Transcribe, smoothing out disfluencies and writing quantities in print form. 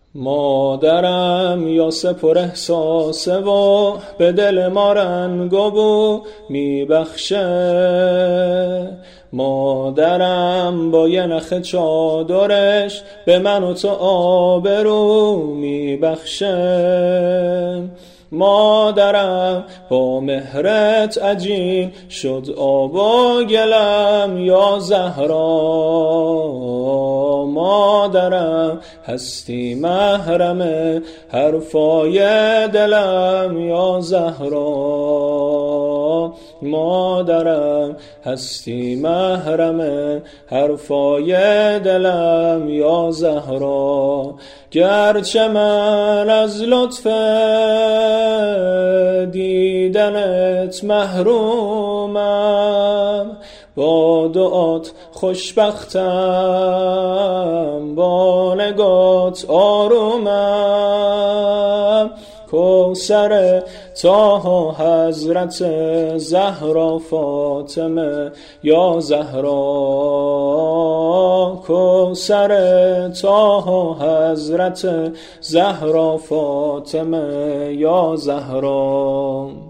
مادرم یا سپر احساس و به دل ما رنگو بو میبخشه. مادرم با یه نخ چادرش به من و تو آبرو میبخشه. مادرم با مهرت عجین شد آب و گلم یا زهرا. مادرم هستی محرم حرفای دلم یا زهرا. مادرم هستی محرم حرفای دلم یا زهرا. گرچه من از لطف دیدنت محرومم، با دعات خوشبختم، با نگات آرومم. کوثر طه حضرت زهرا فاطمه یا زهرا. کوثر طه حضرت زهرا فاطمه یا زهرا.